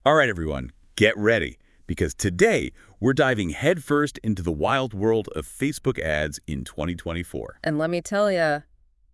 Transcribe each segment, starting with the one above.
All right, everyone, get ready, because today we're diving headfirst into the wild world of Facebook ads in 2024. And let me tell you,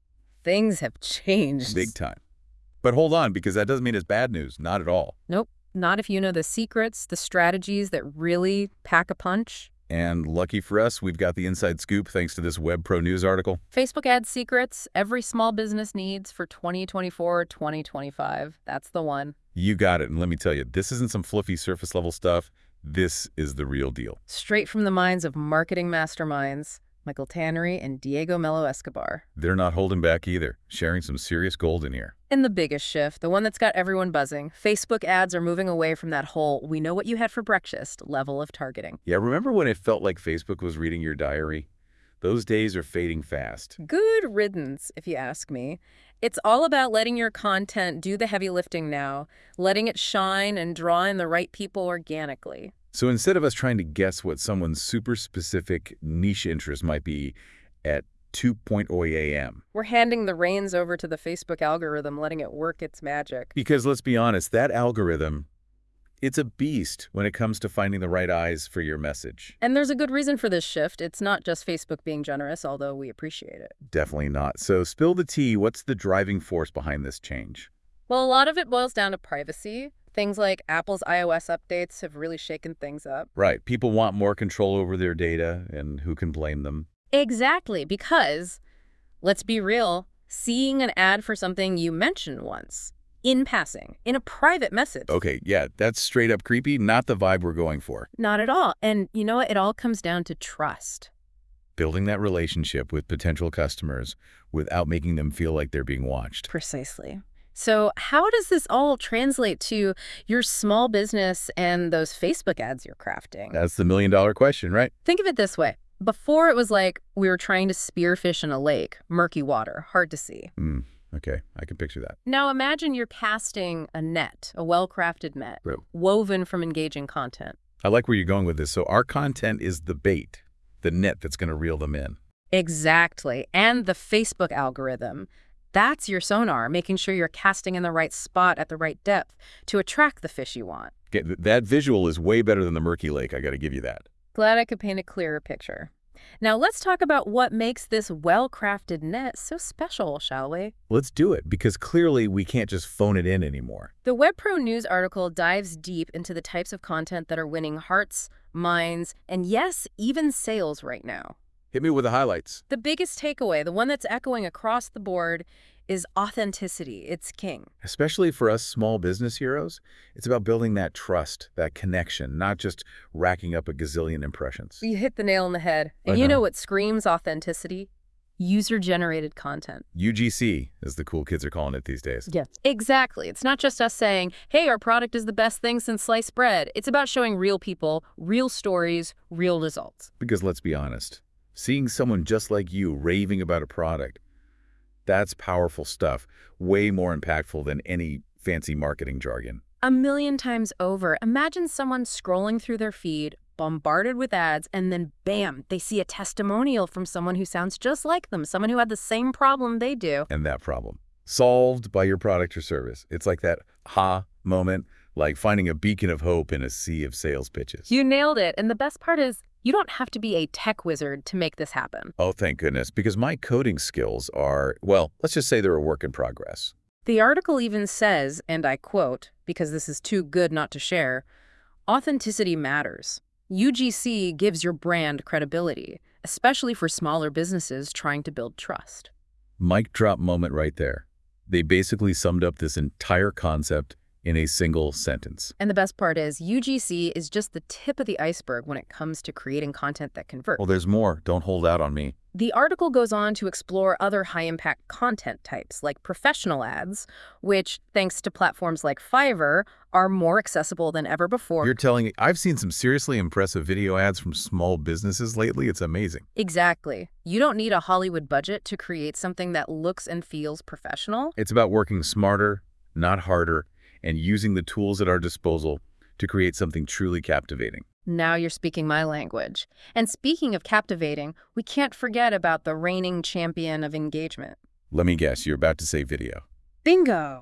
things have Big changed. time. But hold on, because that doesn't mean it's bad news. Not at all. Nope, not if you know the secrets, the strategies that really pack a punch. And lucky for us, we've got the inside scoop thanks to this WebPro News article. Facebook ad secrets every small business needs for 2024, 2025. That's the one. You got it. And let me tell you, this isn't some fluffy surface level stuff. This is the real deal. Straight from the minds of marketing masterminds, Michael Tannery and Diego Melo Escobar. They're not holding back either, sharing some serious gold in here. And the biggest shift, the one that's got everyone buzzing, Facebook ads are moving away from that whole "we know what you had for breakfast" level of targeting. Yeah, remember when it felt like Facebook was reading your diary? Those days are fading fast. Good riddance, if you ask me. It's all about letting your content do the heavy lifting now, letting it shine and draw in the right people organically. So instead of us trying to guess what someone's super specific niche interest might be at 2:00 a.m. We're handing the reins over to the Facebook algorithm, letting it work its magic. Because let's be honest, that algorithm, it's a beast when it comes to finding the right eyes for your message. And there's a good reason for this shift. It's not just Facebook being generous, although we appreciate it. Definitely not. So spill the tea. What's the driving force behind this change? Well, a lot of it boils down to privacy. Things like Apple's iOS updates have really shaken things up. Right. People want more control over their data, and who can blame them? Exactly, because, let's be real, seeing an ad for something you mentioned once, in passing, in a private message. Okay, yeah, that's straight up creepy, not the vibe we're going for. Not at all. And you know what? It all comes down to trust. Building that relationship with potential customers without making them feel like they're being watched. Precisely. So how does this all translate to your small business and those Facebook ads you're crafting? That's the million-dollar question, right? Think of it this way. Before, it was like we were trying to spearfish in a lake, murky water, hard to see. Okay, I can picture that. Now imagine you're casting a net, a well-crafted net, woven from engaging content. I like where you're going with this. So our content is the bait, the net that's going to reel them in. Exactly. And the Facebook algorithm. That's your sonar, making sure you're casting in the right spot at the right depth to attract the fish you want. Okay, that visual is way better than the murky lake. I got to give you that. Glad I could paint a clearer picture. Now let's talk about what makes this well-crafted net so special, shall we? Let's do it, because clearly we can't just phone it in anymore. The WebPro News article dives deep into the types of content that are winning hearts, minds, and yes, even sales right now. Hit me with the highlights. The biggest takeaway, the one that's echoing across the board, is authenticity. It's king. Especially for us small business heroes, it's about building that trust, that connection, not just racking up a gazillion impressions. You hit the nail on the head. And you know what screams authenticity? User-generated content. UGC, as the cool kids are calling it these days. Yes. Exactly. It's not just us saying, hey, our product is the best thing since sliced bread. It's about showing real people, real stories, real results. Because let's be honest, seeing someone just like you raving about a product, that's powerful stuff, way more impactful than any fancy marketing jargon. 1,000,000 times over. Imagine someone scrolling through their feed, bombarded with ads, and then bam, they see a testimonial from someone who sounds just like them, someone who had the same problem they do. And that problem, solved by your product or service. It's like that ha moment, like finding a beacon of hope in a sea of sales pitches. You nailed it. And the best part is, you don't have to be a tech wizard to make this happen. Oh, thank goodness, because my coding skills are, well, let's just say they're a work in progress. The article even says, and I quote, because this is too good not to share, authenticity matters. UGC gives your brand credibility, especially for smaller businesses trying to build trust. Mic drop moment right there. They basically summed up this entire concept in a single sentence. And the best part is, UGC is just the tip of the iceberg when it comes to creating content that converts. Well, there's more. Don't hold out on me. The article goes on to explore other high-impact content types, like professional ads, which, thanks to platforms like Fiverr, are more accessible than ever before. You're telling me I've seen some seriously impressive video ads from small businesses lately? It's amazing. Exactly. You don't need a Hollywood budget to create something that looks and feels professional. It's about working smarter, not harder, and using the tools at our disposal to create something truly captivating. Now you're speaking my language. And speaking of captivating, we can't forget about the reigning champion of engagement. Let me guess, you're about to say video. Bingo!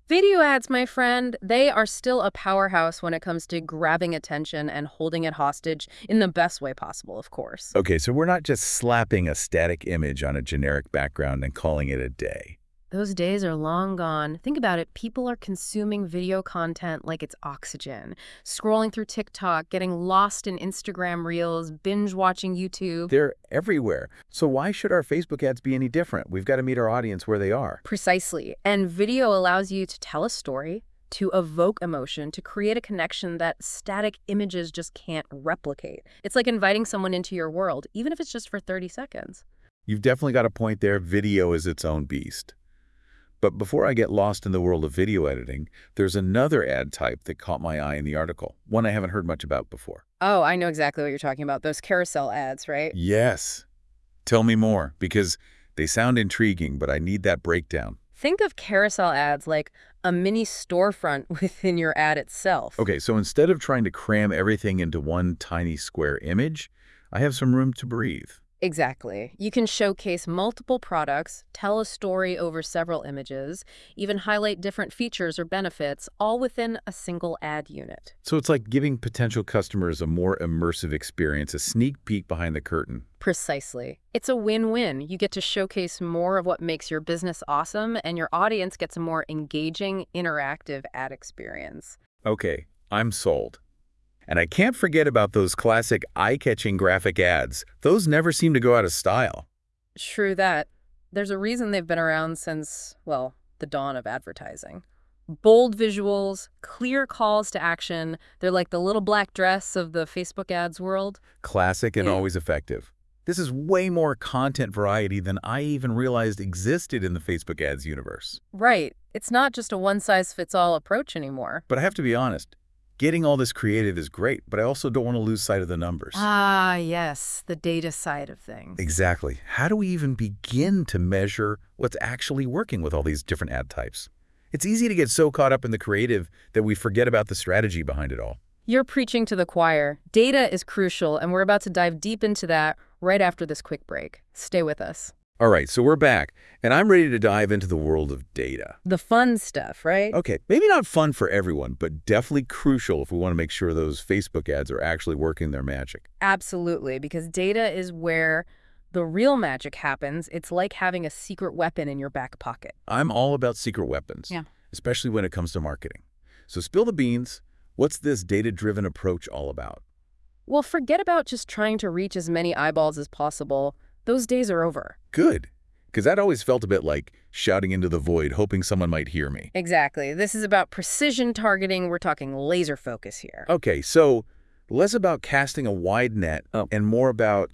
Video ads, my friend, they are still a powerhouse when it comes to grabbing attention and holding it hostage in the best way possible, of course. Okay, so we're not just slapping a static image on a generic background and calling it a day. Those days are long gone. Think about it. People are consuming video content like it's oxygen, scrolling through TikTok, getting lost in Instagram Reels, binge watching YouTube. They're everywhere. So why should our Facebook ads be any different? We've got to meet our audience where they are. Precisely. And video allows you to tell a story, to evoke emotion, to create a connection that static images just can't replicate. It's like inviting someone into your world, even if it's just for 30 seconds. You've definitely got a point there. Video is its own beast. But before I get lost in the world of video editing, there's another ad type that caught my eye in the article, one I haven't heard much about before. Oh, I know exactly what you're talking about. Those carousel ads, right? Yes. Tell me more, because they sound intriguing, but I need that breakdown. Think of carousel ads like a mini storefront within your ad itself. Okay, so instead of trying to cram everything into one tiny square image, I have some room to breathe. Exactly. You can showcase multiple products, tell a story over several images, even highlight different features or benefits, all within a single ad unit. So it's like giving potential customers a more immersive experience, a sneak peek behind the curtain. Precisely. It's a win-win. You get to showcase more of what makes your business awesome, and your audience gets a more engaging, interactive ad experience. Okay, I'm sold. And I can't forget about those classic eye-catching graphic ads. Those never seem to go out of style. True that. There's a reason they've been around since, well, the dawn of advertising. Bold visuals, clear calls to action. They're like the little black dress of the Facebook ads world. Classic and Yeah. always effective. This is way more content variety than I even realized existed in the Facebook ads universe. Right. It's not just a one-size-fits-all approach anymore. But I have to be honest, getting all this creative is great, but I also don't want to lose sight of the numbers. Ah, yes, the data side of things. Exactly. How do we even begin to measure what's actually working with all these different ad types? It's easy to get so caught up in the creative that we forget about the strategy behind it all. You're preaching to the choir. Data is crucial, and we're about to dive deep into that right after this quick break. Stay with us. All right, so we're back, and I'm ready to dive into the world of data. The fun stuff, right? Okay, maybe not fun for everyone, but definitely crucial if we want to make sure those Facebook ads are actually working their magic. Absolutely, because data is where the real magic happens. It's like having a secret weapon in your back pocket. I'm all about secret weapons, Yeah. especially when it comes to marketing. So spill the beans. What's this data-driven approach all about? Well, forget about just trying to reach as many eyeballs as possible. Those days are over. Good, because that always felt a bit like shouting into the void, hoping someone might hear me. Exactly. This is about precision targeting. We're talking laser focus here. Okay, so less about casting a wide net and more about,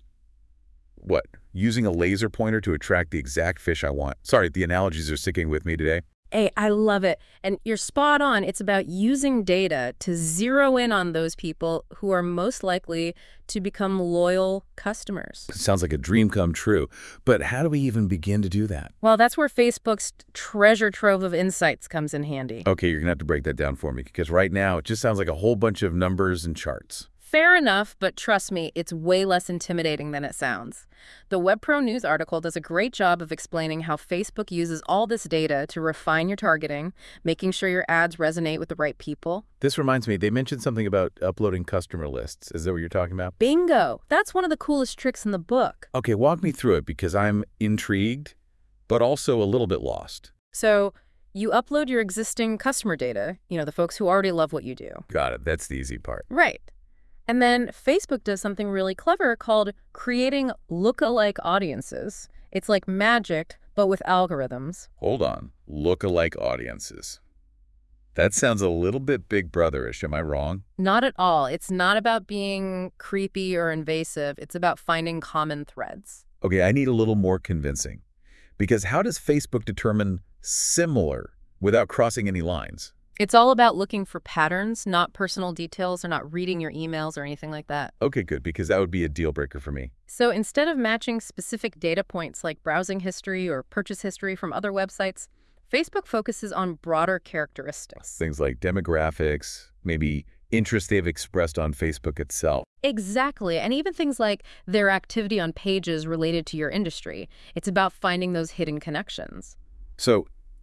what, using a laser pointer to attract the exact fish I want. Sorry, the analogies are sticking with me today. Hey, I love it. And you're spot on. It's about using data to zero in on those people who are most likely to become loyal customers. It sounds like a dream come true, but how do we even begin to do that? Well, that's where Facebook's treasure trove of insights comes in handy. Okay, you're going to have to break that down for me, because right now it just sounds like a whole bunch of numbers and charts. Fair enough, but trust me, it's way less intimidating than it sounds. The WebPro News article does a great job of explaining how Facebook uses all this data to refine your targeting, making sure your ads resonate with the right people. This reminds me, they mentioned something about uploading customer lists. Is that what you're talking about? Bingo! That's one of the coolest tricks in the book. Okay, walk me through it, because I'm intrigued, but also a little bit lost. So you upload your existing customer data, the folks who already love what you do. Got it. That's the easy part. Right. And then Facebook does something really clever called creating lookalike audiences. It's like magic, but with algorithms. Hold on. Lookalike audiences. That sounds a little bit Big Brother-ish. Am I wrong? Not at all. It's not about being creepy or invasive. It's about finding common threads. Okay, I need a little more convincing. Because how does Facebook determine similar without crossing any lines? It's all about looking for patterns, not personal details or not reading your emails or anything like that. Okay, good, because that would be a deal breaker for me. So instead of matching specific data points like browsing history or purchase history from other websites, Facebook focuses on broader characteristics. Things like demographics, maybe interests they've expressed on Facebook itself. Exactly, and even things like their activity on pages related to your industry. It's about finding those hidden connections. So,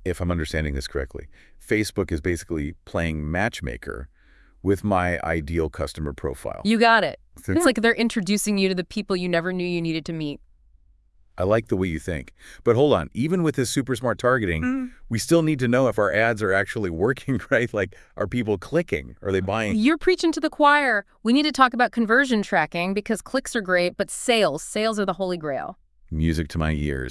if I'm understanding this correctly, Facebook is basically playing matchmaker with my ideal customer profile. You got it. It's like they're introducing you to the people you never knew you needed to meet. I like the way you think. But hold on, even with this super smart targeting, we still need to know if our ads are actually working, right? Like, are people clicking? Are they buying? You're preaching to the choir. We need to talk about conversion tracking because clicks are great, but sales are the holy grail. Music to my ears.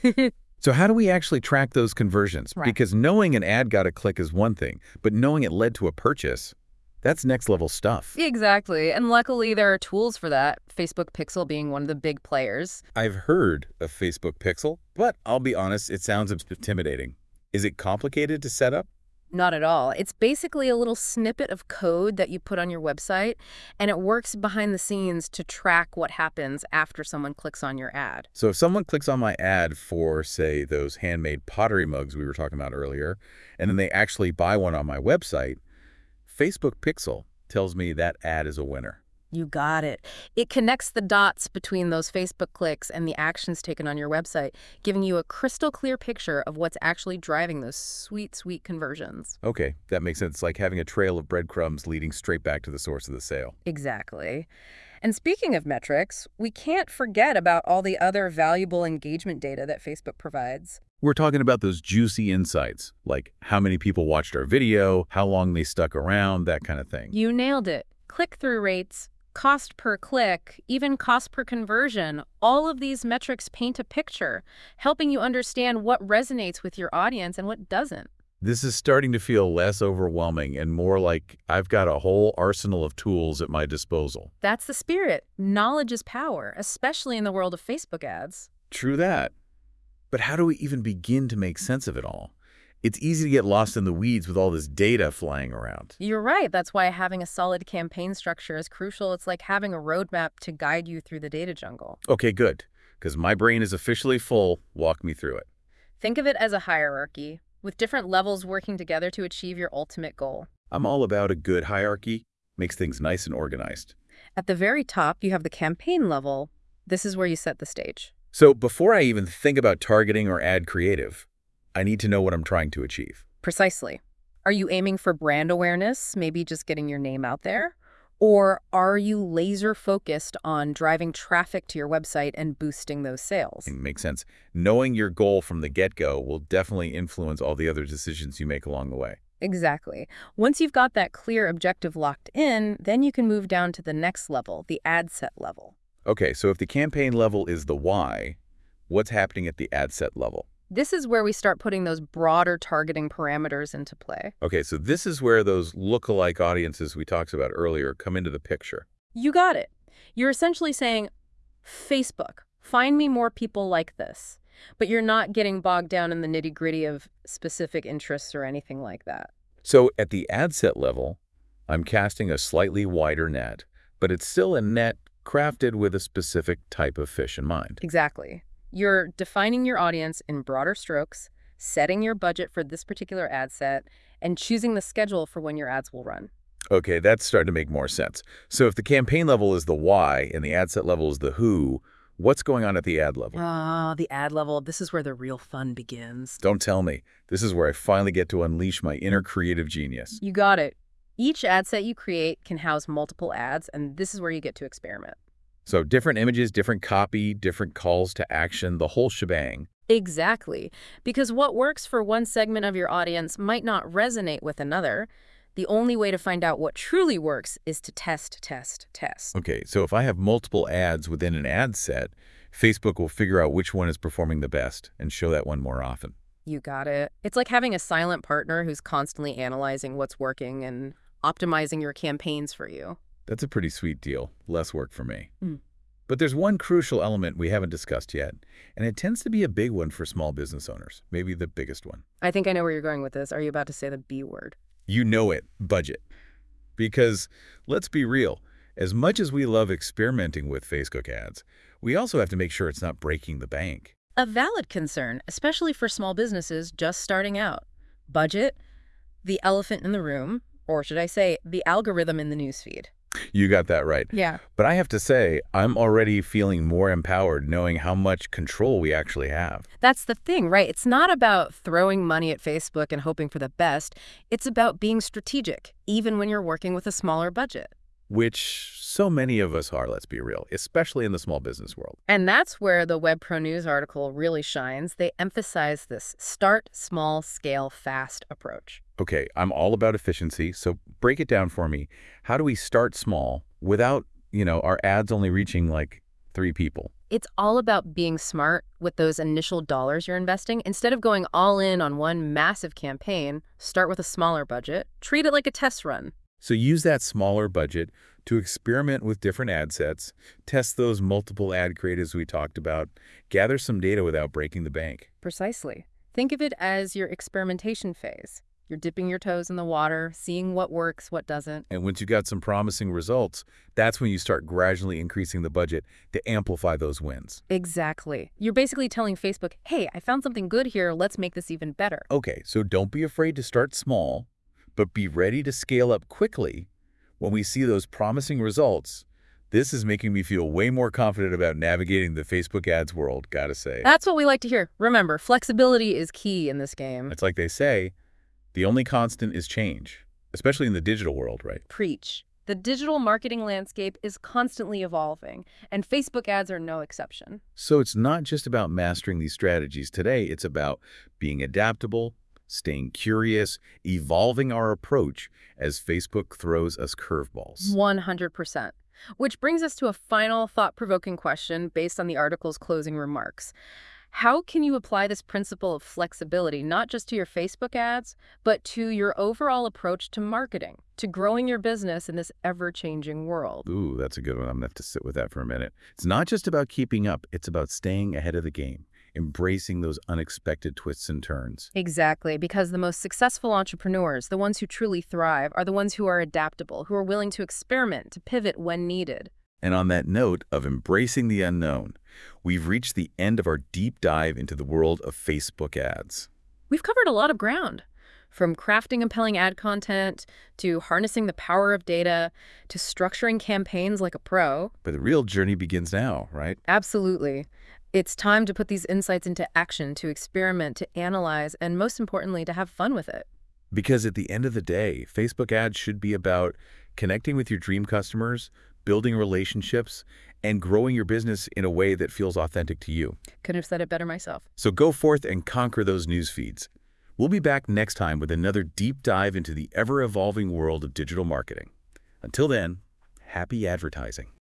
So how do we actually track those conversions? Right. Because knowing an ad got a click is one thing, but knowing it led to a purchase, that's next level stuff. Exactly. And luckily, there are tools for that, Facebook Pixel being one of the big players. I've heard of Facebook Pixel, but I'll be honest, it sounds intimidating. Is it complicated to set up? Not at all. It's basically a little snippet of code that you put on your website, and it works behind the scenes to track what happens after someone clicks on your ad. So if someone clicks on my ad for, say, those handmade pottery mugs we were talking about earlier, and then they actually buy one on my website, Facebook Pixel tells me that ad is a winner. You got it. It connects the dots between those Facebook clicks and the actions taken on your website, giving you a crystal clear picture of what's actually driving those sweet, sweet conversions. Okay, that makes sense. It's like having a trail of breadcrumbs leading straight back to the source of the sale. Exactly. And speaking of metrics, we can't forget about all the other valuable engagement data that Facebook provides. We're talking about those juicy insights, like how many people watched our video, how long they stuck around, that kind of thing. You nailed it. Click-through rates, cost per click, even cost per conversion, all of these metrics paint a picture, helping you understand what resonates with your audience and what doesn't. This is starting to feel less overwhelming and more like I've got a whole arsenal of tools at my disposal. That's the spirit. Knowledge is power, especially in the world of Facebook ads. True that. But how do we even begin to make sense of it all? It's easy to get lost in the weeds with all this data flying around. You're right. That's why having a solid campaign structure is crucial. It's like having a roadmap to guide you through the data jungle. Okay, good. Because my brain is officially full. Walk me through it. Think of it as a hierarchy, with different levels working together to achieve your ultimate goal. I'm all about a good hierarchy. Makes things nice and organized. At the very top, you have the campaign level. This is where you set the stage. So before I even think about targeting or ad creative, I need to know what I'm trying to achieve. Precisely. Are you aiming for brand awareness, maybe just getting your name out there? Or are you laser focused on driving traffic to your website and boosting those sales? It makes sense. Knowing your goal from the get-go will definitely influence all the other decisions you make along the way. Exactly. Once you've got that clear objective locked in, then you can move down to the next level, the ad set level. Okay, so if the campaign level is the why, what's happening at the ad set level? This is where we start putting those broader targeting parameters into play. Okay, so this is where those lookalike audiences we talked about earlier come into the picture. You got it. You're essentially saying, Facebook, find me more people like this. But you're not getting bogged down in the nitty-gritty of specific interests or anything like that. So at the ad set level, I'm casting a slightly wider net, but it's still a net crafted with a specific type of fish in mind. Exactly. You're defining your audience in broader strokes, setting your budget for this particular ad set, and choosing the schedule for when your ads will run. Okay, that's starting to make more sense. So if the campaign level is the why and the ad set level is the who, what's going on at the ad level? The ad level, this is where the real fun begins. Don't tell me. This is where I finally get to unleash my inner creative genius. You got it. Each ad set you create can house multiple ads, and this is where you get to experiment. So different images, different copy, different calls to action, the whole shebang. Exactly. Because what works for one segment of your audience might not resonate with another. The only way to find out what truly works is to test. Okay, so if I have multiple ads within an ad set, Facebook will figure out which one is performing the best and show that one more often. You got it. It's like having a silent partner who's constantly analyzing what's working and optimizing your campaigns for you. That's a pretty sweet deal. Less work for me. Mm. But there's one crucial element we haven't discussed yet, and it tends to be a big one for small business owners, maybe the biggest one. I think I know where you're going with this. Are you about to say the B word? You know it, budget. Because let's be real, as much as we love experimenting with Facebook ads, we also have to make sure it's not breaking the bank. A valid concern, especially for small businesses just starting out. Budget, the elephant in the room, or should I say, the algorithm in the newsfeed. You got that right. Yeah. But I have to say, I'm already feeling more empowered knowing how much control we actually have. That's the thing, right? It's not about throwing money at Facebook and hoping for the best. It's about being strategic, even when you're working with a smaller budget. Which so many of us are, let's be real, especially in the small business world. And that's where the WebPro News article really shines. They emphasize this start small, scale fast approach. Okay, I'm all about efficiency, so break it down for me. How do we start small without, our ads only reaching like 3 people? It's all about being smart with those initial dollars you're investing. Instead of going all in on one massive campaign, start with a smaller budget. Treat it like a test run. So use that smaller budget to experiment with different ad sets, test those multiple ad creatives we talked about, gather some data without breaking the bank. Precisely. Think of it as your experimentation phase. You're dipping your toes in the water, seeing what works, what doesn't. And once you got some promising results, that's when you start gradually increasing the budget to amplify those wins. Exactly. You're basically telling Facebook, hey, I found something good here, let's make this even better. Okay, so don't be afraid to start small, but be ready to scale up quickly when we see those promising results. This is making me feel way more confident about navigating the Facebook ads world, gotta say. That's what we like to hear. Remember, flexibility is key in this game. It's like they say, the only constant is change, especially in the digital world, right? Preach. The digital marketing landscape is constantly evolving, and Facebook ads are no exception. So it's not just about mastering these strategies today, it's about being adaptable, staying curious, evolving our approach as Facebook throws us curveballs. 100%. Which brings us to a final thought-provoking question based on the article's closing remarks. How can you apply this principle of flexibility not just to your Facebook ads, but to your overall approach to marketing, to growing your business in this ever-changing world? Ooh, that's a good one. I'm going to have to sit with that for a minute. It's not just about keeping up. It's about staying ahead of the game, embracing those unexpected twists and turns. Exactly, because the most successful entrepreneurs, the ones who truly thrive, are the ones who are adaptable, who are willing to experiment, to pivot when needed. And on that note of embracing the unknown, we've reached the end of our deep dive into the world of Facebook ads. We've covered a lot of ground, from crafting compelling ad content, to harnessing the power of data, to structuring campaigns like a pro. But the real journey begins now, right? Absolutely. It's time to put these insights into action, to experiment, to analyze, and most importantly, to have fun with it. Because at the end of the day, Facebook ads should be about connecting with your dream customers, building relationships, and growing your business in a way that feels authentic to you. Couldn't have said it better myself. So go forth and conquer those news feeds. We'll be back next time with another deep dive into the ever-evolving world of digital marketing. Until then, happy advertising.